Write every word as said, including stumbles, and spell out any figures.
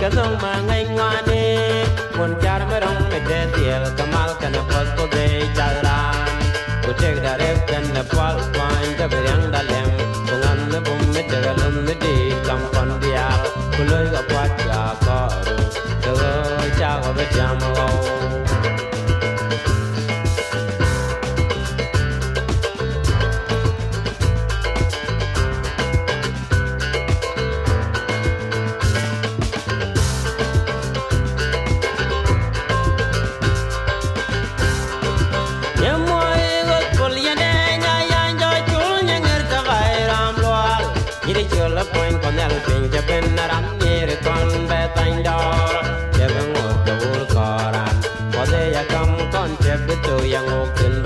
kazong mangai ngane mon char merong mede tiel kamal kana pos ko de jalan ko tek dare kan na pal twain da berang dalem bungan na bum me jagalum me di kam kon dia ko loy ga kwat ga ko ru do cha ko be jam lo pinche penaran nere con betang dor jebeng ot dul koran pode ya kam kon jeb tu yang okin